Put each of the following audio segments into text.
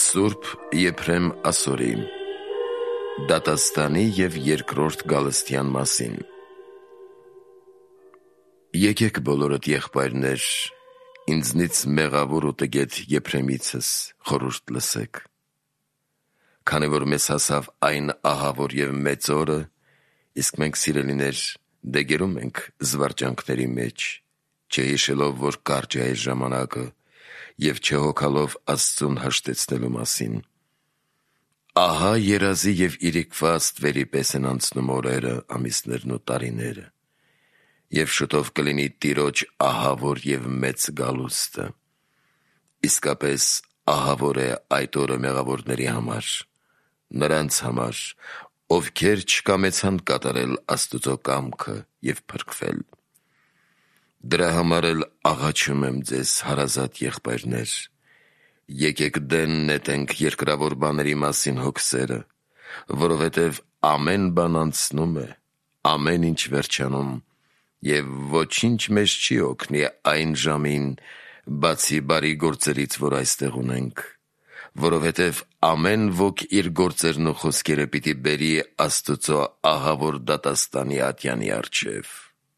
Սուրբ Եփրեմ Ասորի Դատաստանի և երկրորդ գալստյան մասին։ Եկեք բոլորդ եղբայրներ, ինձնից մեղավոր ու տգետ Եփրեմիցս խորհուրդ լսեք։ Քանի որ մեզ հասավ այն ահավոր և մեծ օրը, իսկ մենք սիրելիներ դեգերում ենք զվարճանքների մեջ, չհիշելով, որ կարճ է այս ժամանակը, և չհոգալով Աստծուն հաշտեցնելու մասին։ Ահա երազի և իրիկվա աստվերի պես են անցնում օրերը, ամիսներն ու տարիները, և շուտով կլինի Տիրոջ ահավոր և մեծ գալուստը։ Իսկապես ահավոր է այդ օրը մեղավորների համար, նրանց համար, ովքեր չկամեցան կատարել Աստուծո կամքը և փրկվել։ Դրա համար էլ աղաչում եմ ձեզ, հարազատ եղբայրներ, եկեք դեն նետենք երկրավոր բաների մասին հոգսերը, որովհետև ամեն բան անցնում է, ամեն ինչ վերջանում, և ոչինչ մեզ չի օգնի այն ժամին, բացի բարի գործերից, որ այստեղ ունենք, որովհետև ամեն ոք իր գործերն ու խոսքերը պիտի բերի Աստուծո ահավոր դատաստանի ատյանի առջև։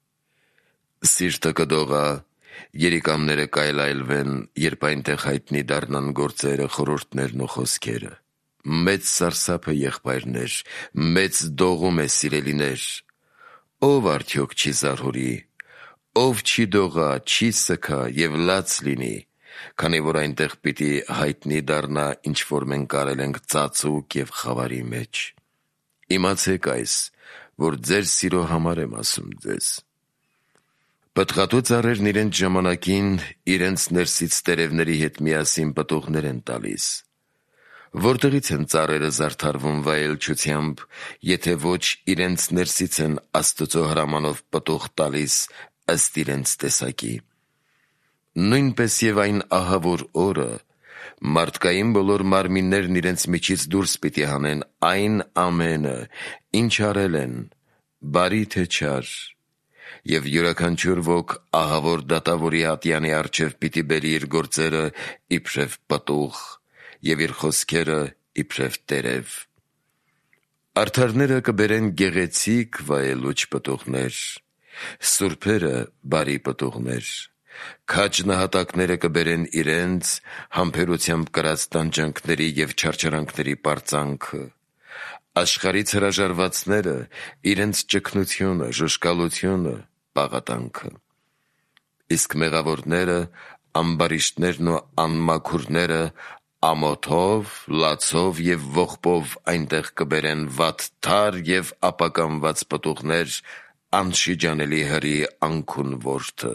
Սիրտը կդողա, երիկամները կայլայլվեն, երբ այնտեղ հայտնի դառնան գործերը, խորհուրդներն ու խոսքերը։ Մեծ սարսափ է, եղբայրներ, մեծ դողում է, սիրելիներ։ Ով արդյոք չի զարհուրի, ով չի դողա, չի սգա և լաց լինի, քանի որ այնտեղ պիտի հայտնի դառնա, ինչ որ մենք արել ենք ծածուկ և խավարի մեջ։ Իմացեք այս, որ ձեր սիրո համար եմ ասում ձեզ։ Պտղատու ծառերն իրենց ժամանակին իրենց ներսից տերևների հետ միասին պտուղներ են տալիս։ Որտեղից են ծառերը զարդարվում վայելչությամբ, եթե ոչ իրենց ներսից են Աստծո հրամանով պտուղ տալիս ըստ իրենց տեսակի։ Նույնպես և այն ահավոր օրը մարդկային բոլոր մարմիններն իրենց միջից դուրս պիտի հանեն այն ամենը, ինչ արել են, բարի թե չար, և յուրաքանչյուր ոք ահավոր դատավորի ատյանի առջև պիտի բերի իր գործերը իբրև պտուղ և իր խոսքերը իբրև տերև։ Արդարները կբերեն գեղեցիկ վայելուչ պտուղներ, սուրբերը բարի պտուղներ, քաջ նահատակները կբերեն իրենց համբերությամբ կրած տանջանքների և չարչարանքների պարծանքը, աշխարհից հրաժարվածները իրենց ճգնությունը, ժուժկալությունը, պաղատանքը։ Իսկ մեղավորները, ամբարիշտներն ու անմաքուրները ամոթով, լացով և ողբով այնտեղ կբերեն վատթար և ապականված պտուղներ անշիջանելի հրի անքուն որդը։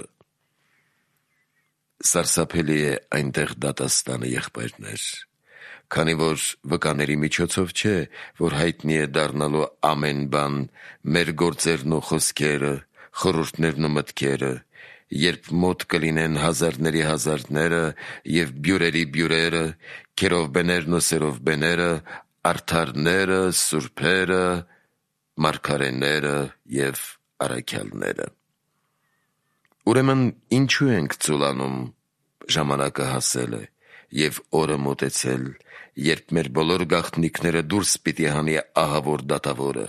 Սարսափելի է այնտեղ դատաստանը, եղբայրներ, քանի որ վկաների միջոցով չէ, որ հայտնի է դառնալու ամեն բան, մեր գործերն ու խոսքերը, խորհուրդներն ու մտքերը, երբ մոտ կլինեն հազարների հազարները և բյուրերի բյուրերը, քերովբեներն ու սերովբեները, արդարները, սուրբերը, մարգարեները և առաքյալները։ Ուրեմն ինչու ենք ծուլանում, ժամանակը հասել է, և օրը մոտեցել, երբ մեր բոլոր գաղտնիքները դուրս պիտի հանի ահավոր դատավորը։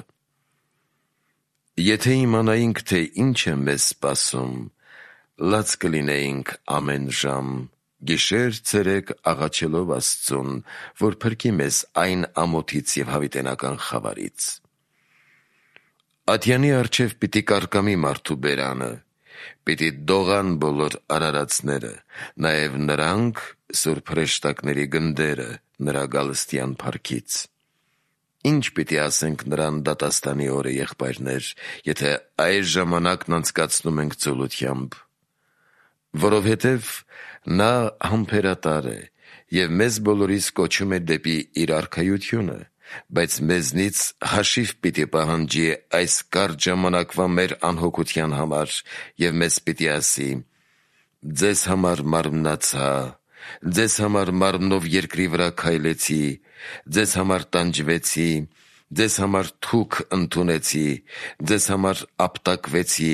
Եթե իմանայինք, թե ինչ է մեզ սպասում, լաց կլինեինք ամեն ժամ, գիշեր-ցերեկ աղաչելով Աստծուն, որ փրկի մեզ այն ամոթից և հավիտենական խավարից։ Ատյանի առջև պիտի կարկամի մարդու բերանը, պիտի դողան բոլոր արարածները, նաև նրանք սուրբ հրեշտակների գնդերը նրա գալստյան փառքից։ Ինչ պիտի ասենք նրան դատաստանի օրը, եղբայրներ, եթե այս ժամանակն անցկացնում ենք ծուլությամբ։ Որովհետև նա համբերատար է և մեզ բոլորիս կոչում է դեպի իր արքայությունը, բայց մեզնից հաշիվ պիտի պահանջի այս կարճ ժամանակվա մեր անհոգության համար և մեզ պիտի ասի. «Ձեզ համար մարմնացա, ձեզ համար մարմնով երկրի վրա քայլեցի, ձեզ համար տանջվեցի, ձեզ համար թուք ընդունեցի, ձեզ համար ապտակվեցի,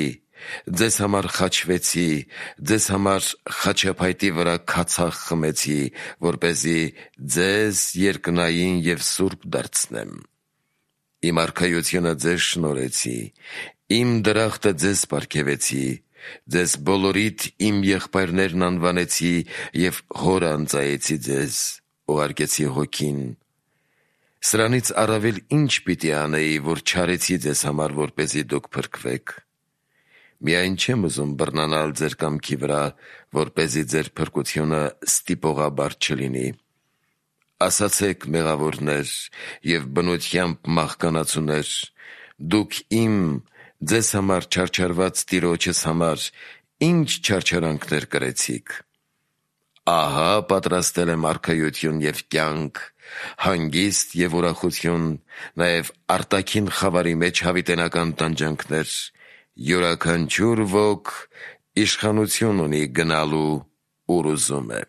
ձեզ համար խաչվեցի, ձեզ համար խաչապայտի վրա քացախ խմեցի, որպեսզի ձեզ երկնային և սուրբ դարձնեմ։ Իմ արքայությունը ձեզ շնորհեցի, իմ դրախտը ձեզ պարգևեցի, ձեզ բոլորիդ իմ եղբայրներն անվանեցի և հոր անծայեցի ձեզ, ուղարկեցի հոգին։ Սրանից առավել ինչ պիտի անեի, որ չարեցի ձեզ համար, որպեսզի դուք փրկվեք։ Միայն չեմ ուզում բռնանալ ձեր կամքի վրա, որպեսզի ձեր փրկությունը ստիպողաբար չլինի։ Ասացեք, մեղավորներ և բնությամբ մահկանացուներ, դուք իմ, ձեզ համար չարչարված Տիրոջս համար ինչ չարչարանքներ կրեցիք։ Ահա պատրաստել եմ արքայություն և կյանք, հանգիստ և ուրախություն, նաև արտաքին խավարի մեջ հավիտենական տանջանքներ, յուրաքանչյուր ոք իշխանություն ունի գնալու ուր ուզում է։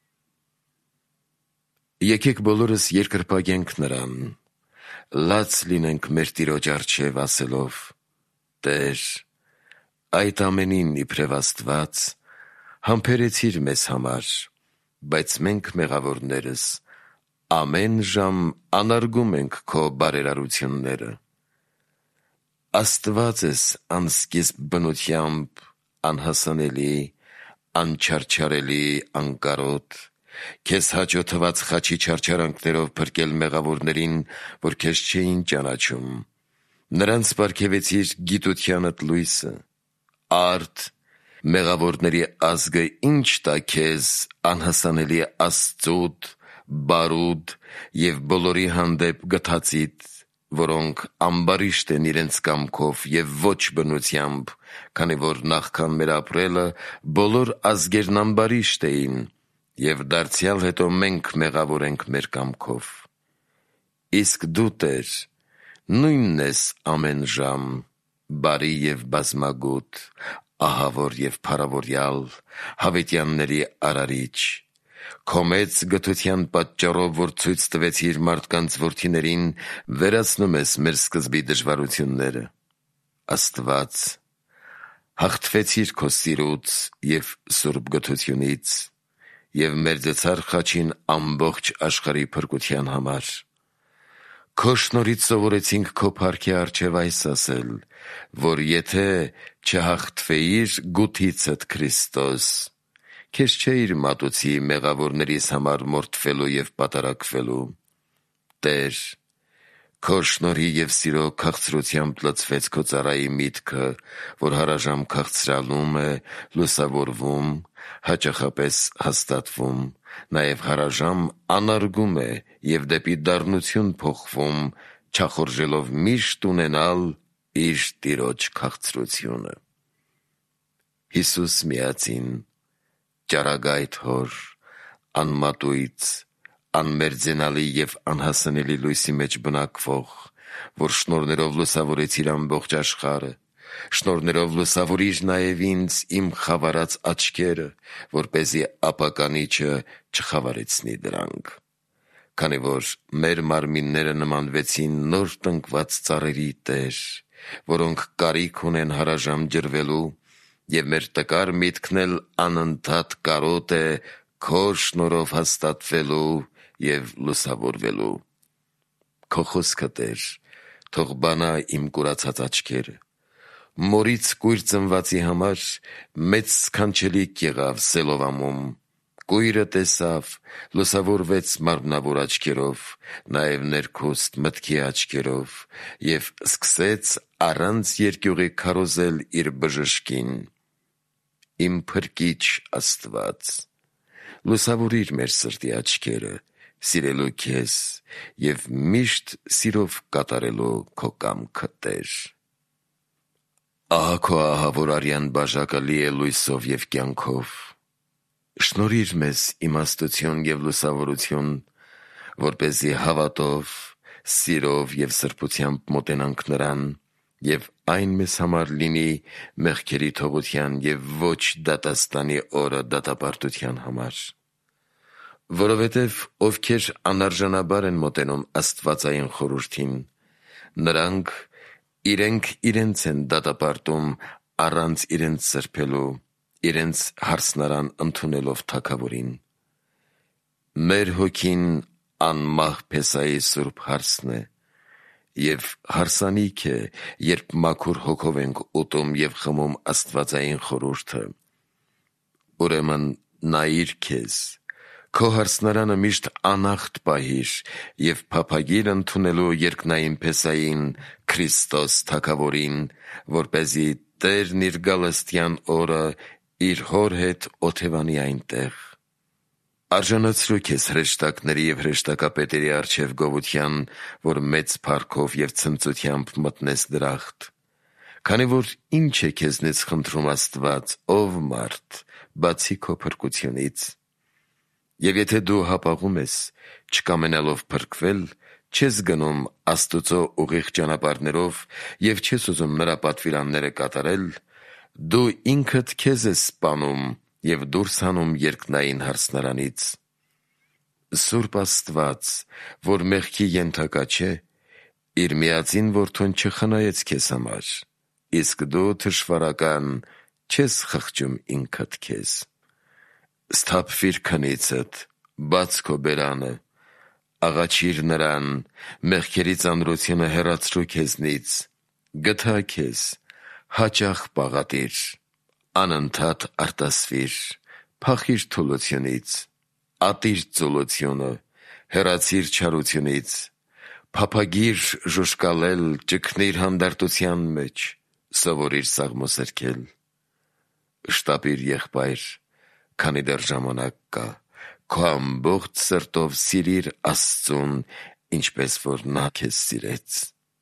Եկեք բոլորս երկրպագենք նրան, լաց լինենք մեր Տիրոջ առջև ասելով. Տեր, այդ ամենին իբրև Աստված համբերեցիր մեզ համար, բայց մենք մեղավորներս ամեն ժամ անարգում ենք քո բարերարությունները։ Աստված ես անսկիզբ բնությամբ, անհասանելի, անչարչարելի, անկարոտ, քեզ հաճո թված խաչի չարչարանքներով փրկել մեղավորներին, որ քեզ չէին ճանաչում, նրանց պարգևեցիր գիտությանդ լույսը, արդ, մեղավորների ազգը ինչ տա քեզ անհասանելի Աստծուդ, բարուդ և բոլորի հանդեպ գթածիդ, որոնք ամբարիշտ են իրենց կամքով և ոչ բնությամբ, քանի որ նախքան մեր ապրելը բոլոր ազգերն ամբարիշտ էին, և դարձյալ հետո մենք մեղավոր ենք մեր կամքով։ Իսկ դու, Տեր, նույնն ես ամեն ժամ, բարի և բազմագութ, ահավոր և փառավորյալ, հավիտյանների արարիչ, քո մեծ գթության պատճառով, որ ցույց տվեցիր մարդկանց որդիներին, վերացնում ես մեր սկզբի դժվարությունները։ Աստված, հաղթվեցիր քո սիրուց և սուրբ գթությունից և մերձեցար խաչին ամբողջ աշխարհի փրկության համար։ Քո շնորհիվ սովորեցինք քո փառքի առջև այս ասել, որ եթե չհաղթվեիր գութիցդ Քրիստոս, քեզ չէիր մատուցի մեղավորներիս համար մորթվելու և պատարագվելու։ Տեր, քո շնորհի և սիրո քաղցրությամբ լցվեց քո ծառայի միտքը, որ հարաժամ քաղցրալում է, լուսավորվում, հաճախապես հաստատվում, նաև հարաժամ անարգում է և դեպի դառնություն փոխվում, չախորժելով միշտ ունենալ իր Տիրոջ քաղցրությունը։ Հիսուս միածին, ճառագայթ Հոր, անմատույց, անմերձենալի և անհասանելի լույսի մեջ բնակվող, որ շնորհներով լուսավորեցիր ամբողջ աշխարհը, շնորհներով լուսավորիր նաև ինձ իմ խավարած աչքերը, որպեսզի ապականիչը չխավարեցնի դրանք։ Քանի որ մեր մարմինները նմանվեցին նոր տնկված ծառերի, Տեր, որոնք կարիք ունեն հարաժամ ջրվելու, և մեր տկար միտքն էլ անընդհատ կարոտ է քո շնորհով հաստատվելու և լուսավորվելու։ Քո խոսքը, Տեր, թող բանա իմ կուրացած աչքերը։ Մորից կույր ծնվածի համար մեծ սքանչելիք եղավ Սելովամում, կույրը տեսավ, լուսավորվեց մարմնավոր աչքերով, նաև ներքուստ մտքի աչքերով, և սկսեց առանց երկյուղի քարոզել իր բժշկին։ Իմ Փրկիչ Աստված, լուսավորիր մեր սրտի աչքերը, սիրելու քեզ և միշտ սիրով կատարելու քո կամքը, Տեր։ Ահա քո ահավոր արյան բաժակը լի է լույսով և կյանքով։ Շնորհիր մեզ իմաստություն և լուսավորություն, որպեսզի հավատով, սիրով և սրբությամբ մոտենանք նրան, և այն մեզ համար լինի մեղքերի թողության և ոչ դատաստանի օրը դատապարտության համար։ Որովհետև ովքեր անարժանաբար են մոտենում աստվածային խորհրդին, նրանք իրենք իրենց են դատապարտում առանց իրենց սրբելու, իրենց հարսնարան ընդունելով թագավորին։ Մեր հոգին անմահ Փեսայի սուրբ հարսն է, և հարսանիք է, երբ մաքուր հոգով ենք ուտում և խմում աստվածային խորհուրդը։ Ուրեմն նայիր քեզ, քո հարսնարանը միշտ անախտ պահիր և փափագիր ընդունելու երկնային Փեսային, Քրիստոս թագավորին, որպեսզի Տերն իր գալստյան օրը իր հոր հետ օթևանի այնտեղ։ Արժանացրու քեզ հրեշտակների և հրեշտակապետերի առջև գովության, որ մեծ փառքով և ցնծությամբ մտնես դրախտ։ Քանի որ ինչ է քեզնից խնդրում Աստված, ով մարդ, բացի քո փրկությունից։ Եվ եթե դու հապաղում ես, չկամենալով փրկվել, չես գնում Աստուծո ուղիղ ճանապարհներով և չես ուզում նրա պատվիրանները կատարել, դու ինքդ քեզ ես սպանում և դուրս հանում երկնային հարսնարանից։ Սուրբ Աստված, որ մեղքի ենթակա չէ, իր միածին որդուն չխնայեց քեզ համար, իսկ դու թշվառական չես խղճում ինքդ քեզ։ Սթափվիր քնիցդ, բաց քո բերանը, աղաչիր նրան, մեղքերի ծանրությունը հեռացրու քեզնից, գթա քեզ, հաճախ պաղատիր, անընդհատ արտասվիր, փախիր թուլությունից, ատիր ծուլությունը, հեռացիր չարությունից, փափագիր ժուժկալել, ճգնիր հանդարտության մեջ, սովորիր սաղմոսրքել։ Շտապիր եղբայր, քանի դեռ ժամանակ կա, քո ամբողջ սրտով սիրիր Աստծուն, ինչպես որ նա քեզ սիրեց։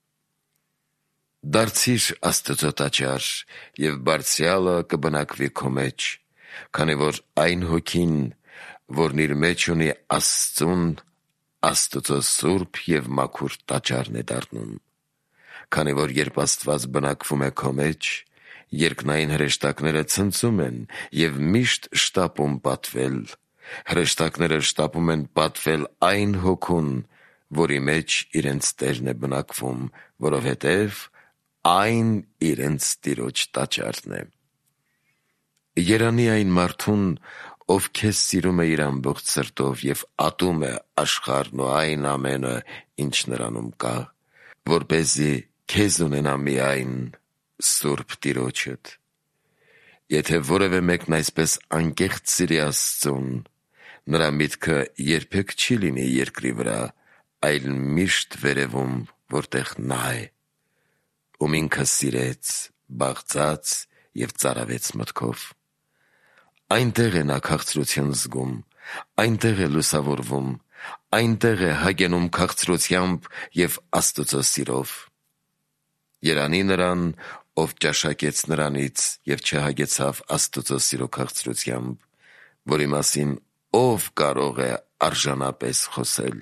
Դարձիր Աստծո տաճար, և Բարձրյալը կբնակվի քո մեջ, քանի որ այն հոգին, որն իր մեջ ունի Աստծուն, Աստծո սուրբ և մաքուր տաճարն է դառնում։ Քանի որ երբ Աստված բնակվում է քո մեջ, երկնային հրեշտակները ցնծում են և միշտ շտապում պատվել, հրեշտակները շտապում են պատվել այն հոգուն, որի մեջ իրենց Տերն է բնակվում, որովհետև այն իրենց Տիրոջ տաճարն է։ Երանի այն մարդուն, ով քեզ սիրում է իր ամբողջ սրտով և ատում է աշխարհն ու այն ամենը, ինչ նրանում կա, որպեսզի քեզ ունենա միայն Սուրբ Տիրոջդ։ Եթե որևէ մեկն այսպես անկեղծ սիրի Աստծուն, նրա միտքը երբեք չի լինի երկրի վրա, այլ միշտ վերևում, որտեղ նա է, ում ինքը սիրեց, բաղձաց և ծարավեց մտքով։ Այնտեղ է նա քաղցրություն զգում, այնտեղ է լուսավորվում, այնտեղ է հագենում քաղցրությամբ և Աստծո սիրով։ Երանի նրան, ով ճաշակեց նրանից և չհագեցավ Աստծո սիրո քաղցրությամբ, որի մասին ով կարող է արժանապես խոսել։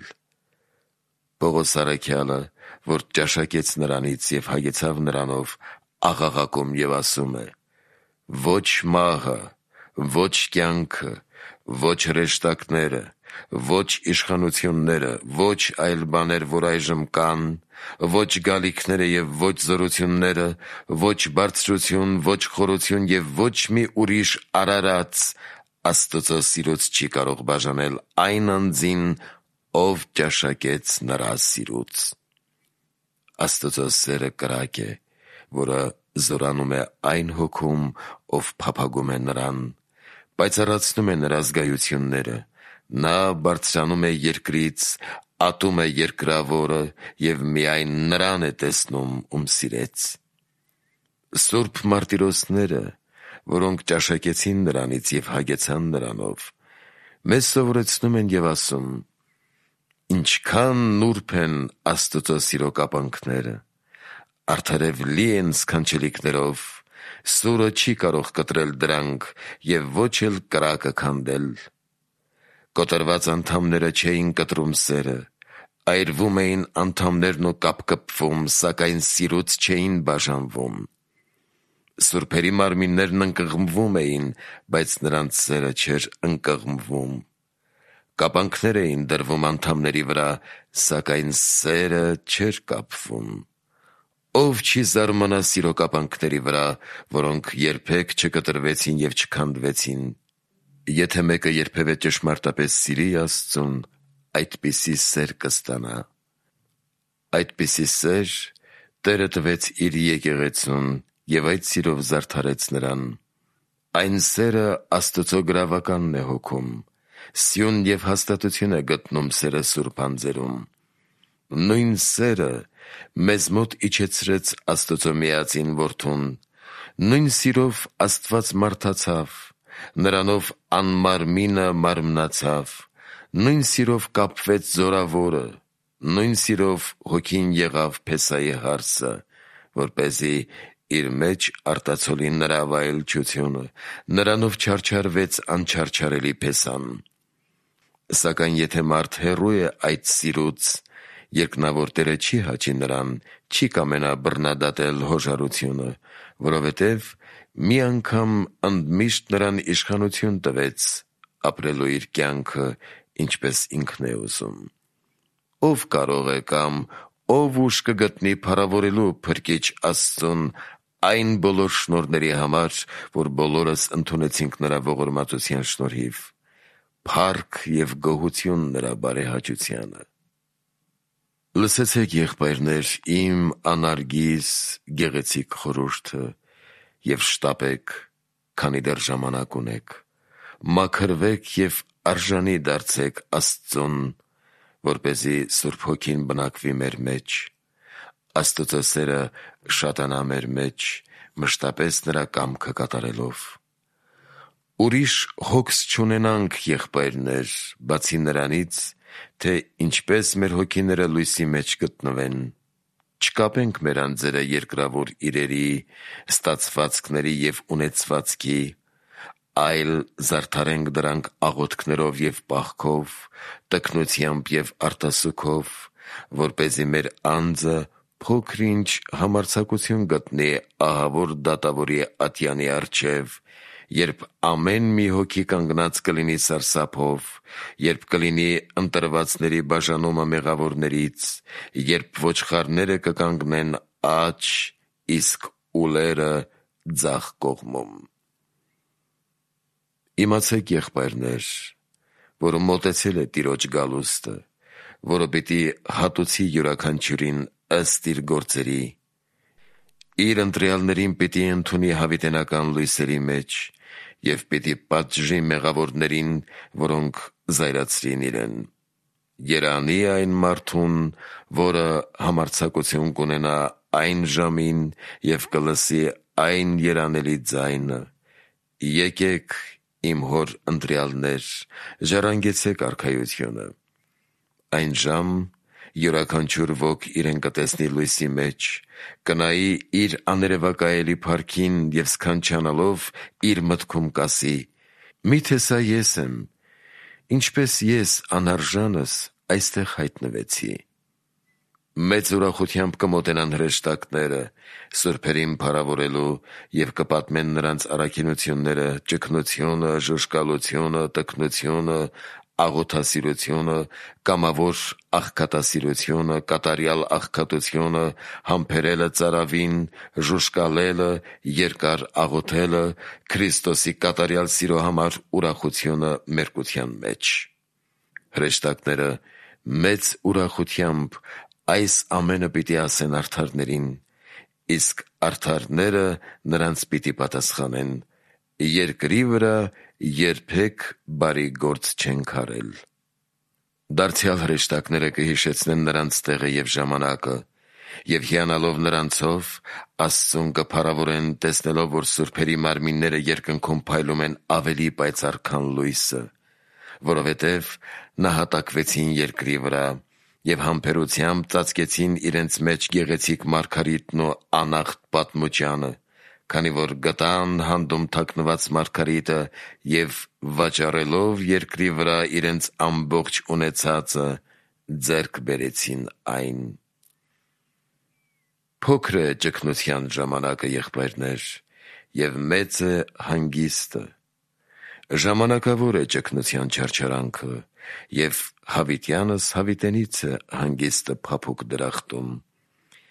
Պողոս առաքյալը, որ ճաշակեց նրանից և հագեցավ նրանով, աղաղակում և ասում է. «Ոչ մահը, ոչ կյանքը, ոչ հրեշտակները, ոչ իշխանությունները, ոչ այլ բաներ, որ այժմ կան, ոչ գալիքները և ոչ զորությունները, ոչ բարձրություն, ոչ խորություն և ոչ մի ուրիշ արարած Աստծո սիրուց չի կարող բաժանել այն անձին, ով ճաշակեց նրա սիրուց»։ Աստծո սերը կրակ է, որը զորանում է այն հոգում, ով փափագում է նրան, պայծառացնում է նրա զգայությունները, նա բարձրանում է երկրից, ատում է երկրավորը և միայն նրան է տեսնում, ում սիրեց։ Սուրբ մարտիրոսները, որոնք ճաշակեցին նրանից և հագեցան նրանով, մեզ սովորեցնում են և ասում. «Ինչքան նուրբ են Աստծո սիրո կապանքները, արդարև լի են սքանչելիքներով, սուրը չի կարող կտրել դրանք և ոչ էլ կրակը քանդել։ Կոտրված անդամները չէին կտրում սերը, այրվում էին անդամներն ու կապկպվում, սակայն սիրուց չէին բաժանվում։ Սուրբերի մարմիններն ընկղմվում էին, բայց նրանց սերը չէր ընկղմվում։ Կապանքներ էին դրվում անդամների վրա, սակայն սերը չէր կապվում։ Ով չի զարմանա սիրո կապանքների վրա, որոնք երբեք չկտրվեցին և չքանդվեցին։ Եթե մեկը երբևէ ճշմարտապես սիրի Աստծուն, այդպիսի սեր կստանա։ Այդպիսի սեր Տերը տվեց իր եկեղեցուն և այդ սիրով զարդարեց նրան։ Այն սերը Աստծո գրավականն է հոգում, սյուն և հաստատություն է գտնում սերը սուրբ անձերում։ Նույն սերը մեզ մոտ իջեցրեց Աստծո միածին Որդուն, նույն սիրով Աստված մարդացավ, նրանով անմարմինը մարմնացավ, նույն սիրով կապվեց Զորավորը, նույն սիրով Հոգին եղավ Փեսայի հարսը, որպեսզի իր մեջ արտացոլի նրա վայելչությունը, նրանով չարչարվեց անչարչարելի Փեսան։ Սակայն եթե մարդ հեռու է այդ սիրուց, երկնավոր Տերը չի հաճի նրան, չի կամենա բռնադատել հոժարությունը, որովհետև մի անգամ ընդմիշտ նրան իշխանություն տվեց ապրելու իր կյանքը, ինչպես ինքն է ուզում։ Ով կարող է կամ ով ուժ կգտնի փառավորելու Փրկիչ Աստծուն այն բոլոր շնորհների համար, որ բոլորս ընդունեցինք նրա ողորմածության շնորհիվ։ Փառք և գոհություն նրա բարեհաճությանը։ Լսեցեք, եղբայրներ, իմ անարգիս գեղեցիկ խորհուրդը և շտապեք, քանի դեռ ժամանակ ունեք, մաքրվեք և արժանի դարձեք Աստծուն, որպեսզի Սուրբ Հոգին բնակվի մեր մեջ, Աստծո սերը շատանա մեր մեջ, մշտապես նրա կամքը կատարելով։ Ուրիշ հոգս չունենանք, եղբայրներ, բացի նրանից, թե ինչպես մեր հոգիները լույսի մեջ գտնվեն։ Չկապենք մեր անձերը երկրավոր իրերի, ստացվածքների և ունեցվածքի, այլ զարդարենք դրանք աղոթքներով և պահքով, տքնությամբ և արտասուքով, որպեսզի մեր անձը փոքր-ինչ համարձակություն գտնի ահավոր դատավորի ատյանի առջև, երբ ամեն մի հոգի կանգնած կլինի սարսափով, երբ կլինի ընտրվածների բաժանումը մեղավորներից, երբ ոչխարները կկանգնեն աջ, իսկ ուլերը ձախ կողմում։ Իմացեք, եղբայրներ, որ մոտեցել է Տիրոջ գալուստը, որը պիտի հատուցի յուրաքանչյուրին ըստ իր գործերի։ Իր ընտրյալներին պիտի ընդունի հավիտենական լույսերի մեջ և պիտի պատժի մեղավորներին, որոնք զայրացրին իրեն։ Երանի այն մարդուն, որը համարձակություն կունենա այն ժամին և կլսի այն երանելի ձայնը. «Եկեք, իմ Հոր ընտրյալներ, ժառանգեցեք արքայությունը»։ Այն ժամ յուրաքանչյուր ոք իրեն կտեսնի լույսի մեջ, կնայի իր աներևակայելի փառքին և սքանչանալով իր մտքում կասի. «Միթե սա ես եմ, ինչպես ես անարժանս այստեղ հայտնվեցի»։ Մեծ ուրախությամբ կմոտենան հրեշտակները սուրբերին փառավորելու և կպատմեն նրանց առաքինությունները, ճգնությունը, ժուժկալությունը, տքնությունը, աղոթասիրությունը, կամավոր աղքատասիրությունը, կատարյալ աղքատությունը, համբերելը ծարավին, ժուժկալելը, երկար աղոթելը, Քրիստոսի կատարյալ սիրո համար ուրախությունը մերկության մեջ։ Հրեշտակները մեծ ուրախությամբ այս ամենը պիտի ասեն արդարներին, իսկ արդարները նրանց պիտի պատասխանեն. երկրի վրա երբեք բարի գործ չենք արել։ Դարձյալ հրեշտակները կհիշեցնեն նրանց տեղը և ժամանակը, և հիանալով նրանցով Աստծուն կփառավորեն, տեսնելով, որ սուրբերի մարմինները երկնքում փայլում են ավելի պայծառ, քան լույսը, որովհետև նահատակվեցին երկրի վրա և համբերությամբ ծածկեցին իրենց մեջ գեղեցիկ մարգարիտն ու անախտ պատմուճանը, քանի որ գտան հանդում թաքնված մարգարիտը և վաճառելով երկրի վրա իրենց ամբողջ ունեցածը, ձեռք բերեցին այն։ Փոքր է ճգնության ժամանակը, եղբայրներ, և մեծ է հանգիստը։ Ժամանակավոր է ճգնության չարչարանքը, և հավիտյանս հավիտենից է հանգիստը փափուկ դրախտում։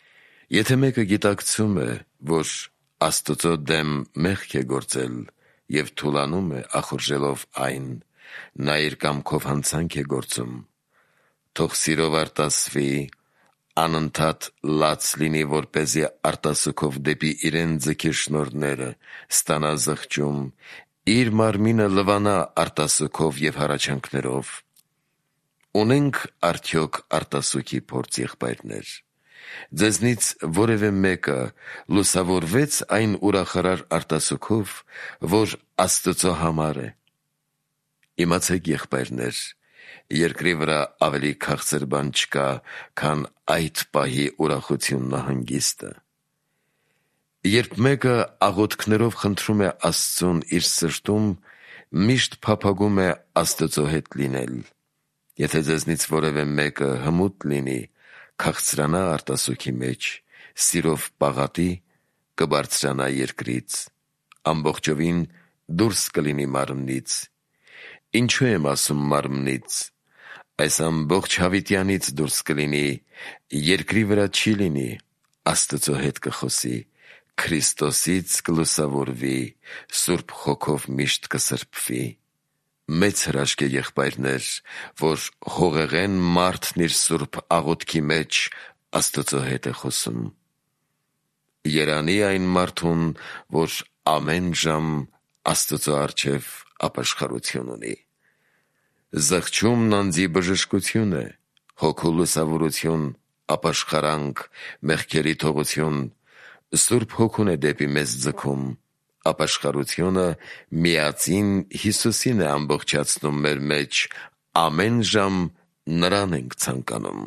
Եթե մեկը գիտակցում է, որ Աստծո դեմ մեղք է գործել և թուլանում է ախորժելով այն, նա իր կամքով հանցանք է գործում, թող սիրով արտասվի, անընդհատ լաց լինի, որպեսզի արտասուքով դեպի իրեն ձգի շնորհները, ստանա զղջում, իր մարմինը լվանա արտասուքով և հառաչանքներով։ Ունենք արդյոք արտասուքի փորձ, եղբայրներ։ Ձեզնից որևէ մեկը լուսավորվեց այն ուրախարար արտասուքով, որ Աստծո համար է։ Իմացեք, եղբայրներ, երկրի վրա ավելի քաղցր բան չկա, քան այդ պահի ուրախությունն ու հանգիստը։ Երբ մեկը աղոթքներով խնդրում է Աստծուն իր սրտում, միշտ փափագում է Աստծո հետ լինել։ Եթե ձեզնից որևէ մեկը հմուտ լինի, քաղցրանա արտասուքի մեջ, սիրով պաղատի, կբարձրանա երկրից, ամբողջովին դուրս կլինի մարմնից։ Ինչու եմ ասում մարմնից, այս ամբողջ հավիտյանից դուրս կլինի, երկրի վրա չի լինի, Աստծո հետ կխոսի, Քրիստոսից կլուսավորվի, Սուրբ Հոգով միշտ կսրբվի։ Մեծ հրաշք է, եղբայրներ, որ հողեղեն մարդն իր սուրբ աղոթքի մեջ Աստծո հետ է խոսում։ Երանի այն մարդուն, որ ամեն ժամ Աստծո առջև ապաշխարություն ունի։ Զղջումն անձի բժշկություն է, հոգու լուսավորություն, ապաշխարանք, մեղքերի թողություն, Սուրբ Հոգուն է դեպի մեզ ձգում, ապաշխարությունը միածին Հիսուսին է ամբողջացնում մեր մեջ, ամեն ժամ նրան ենք ցանկանում։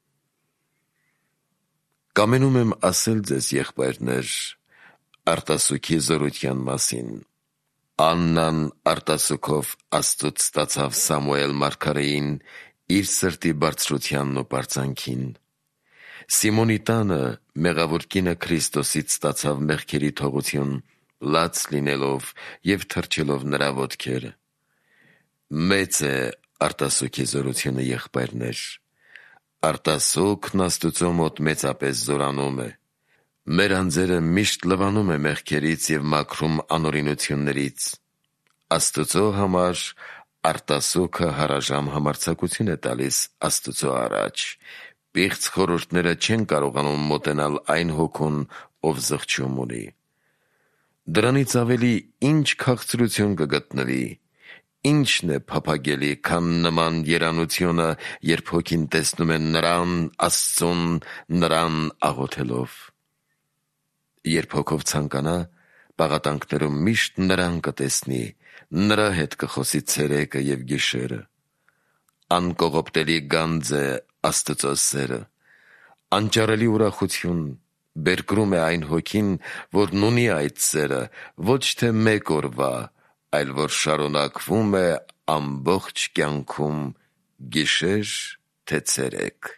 Կամենում եմ ասել ձեզ, եղբայրներ, արտասուքի զորության մասին։ Աննան արտասուքով Աստծուց ստացավ Սամուել մարգարեին իր սրտի բարձրությանն ու պարծանքին։ Սիմոնի տանը մեղավոր կինը Քրիստոսից ստացավ մեղքերի թողություն, լաց լինելով և թրջելով նրա ոտքերը։ Մեծ է արտասուքի զորությունը, եղբայրներ։ Արտասուքն Աստծո մոտ մեծապես զորանում է։ Մեր անձերը միշտ լվանում է մեղքերից և մաքրում անօրինություններից։ Աստծո համար արտասուքը հարաժամ համարձակություն է տալիս Աստծո առաջ։ Պիղծ խորհուրդները չեն կարողանում մոտենալ այն հոգուն, ով զղջում ունի։ Դրանից ավելի ինչ քաղցրություն կգտնվի, ինչն է փափագելի, քան նման երանությունը, երբ հոգին տեսնում է նրան, Աստծուն, նրան աղոթելով։ Երբ հոգով ցանկանա, պաղատանքներում միշտ նրան կտեսնի, նրա հետ կխոսի ցերեկը և գիշերը։ Անկողոպտելի գանձ է Աստծո սերը, անճարելի ուրախություն, բերկրում է այն հոգին, որն ունի այդ սերը, ոչ թե մեկ օրվա, այլ որ շարունակվում է ամբողջ կյանքում, գիշեր թե ցերեկ։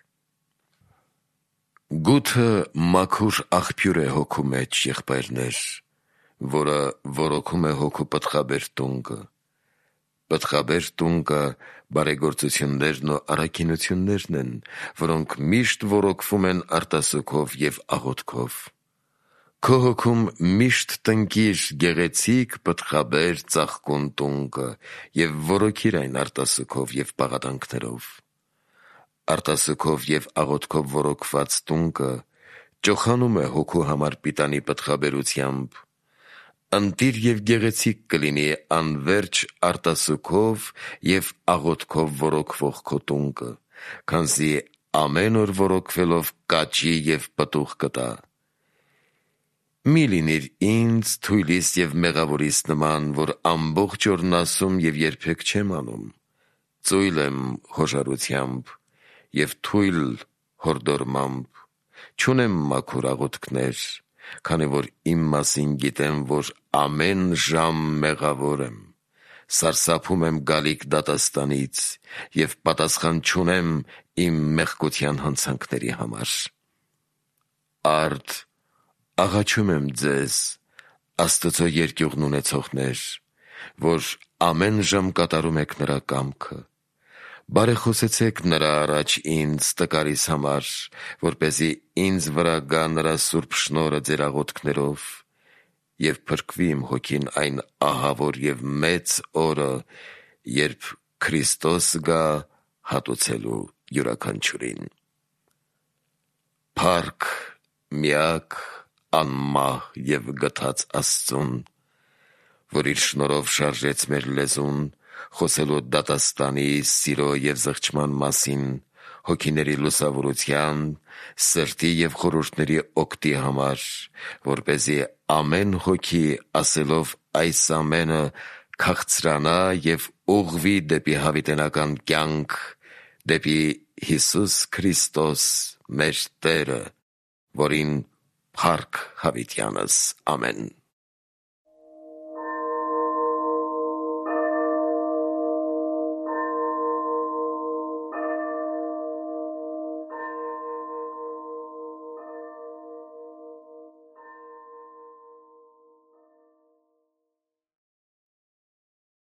Գութը մաքուր աղբյուր է հոգու մեջ, եղբայրներ, որը ոռոգում է հոգու պտղաբեր տունկը։ Պտղաբեր տունկը բարեգործություններն ու առաքինություններն են, որոնք միշտ ոռոգվում են արտասուքով և աղոթքով։ Քո հոգում միշտ տնկիր գեղեցիկ պտղաբեր ծաղկուն տունկը և ոռոգիր այն արտասուքով և պաղատանքներով։ Արտասուքով և աղոթքով ոռոգված տունկը ճոխանում է հոգու համար պիտանի պտղաբերությամբ։ Ընտիր և գեղեցիկ կլինի անվերջ արտասուքով և աղոթքով ոռոգվող քո տունկը, քանզի ամեն օր ոռոգվելով կաճի և պտուղ կտա։ Մի լինիր ինձ, թույլիս և մեղավորիս նման, որ ամբողջ օրն ասում և երբեք չեմ անում։ Ծույլ եմ հոժարությամբ և թույլ հորդորմամբ, չունեմ մաքուր աղոթքներ, քանի որ իմ մասին գիտեմ, որ ամեն ժամ մեղավոր եմ, սարսափում եմ գալիք դատաստանից և պատասխան չունեմ իմ մեղքության հանցանքների համար։ Արդ աղաչում եմ ձեզ, Աստծո երկյուղն ունեցողներ, որ ամեն ժամ կատարում եք նրա կամքը, Բարեխոսեցեք նրա առաջ ինձ տկարիս համար, որպեսզի ինձ վրա գա նրա սուրբ շնորհը ձեր աղոթքներով, և փրկվի իմ հոգին այն ահավոր և մեծ օրը, երբ Քրիստոս գա հատուցելու յուրաքանչյուրին։ Փառք միակ անմահ և գթած Աստծուն, որ իր շնորհով շարժեց մեր լեզուն, խոսելու դատաստանի, սիրո և զղջման մասին, հոգիների լուսավորության, սրտի և խորհուրդների օգտի համար, որպեսզի ամեն հոգի ասելով այս ամենը քաղցրանա և ուղղվի դեպի հավիտենական կյանք, դեպի Հիսուս Քրիստոս մեր Տերը, որին փառք հավիտյանս։ Ամեն։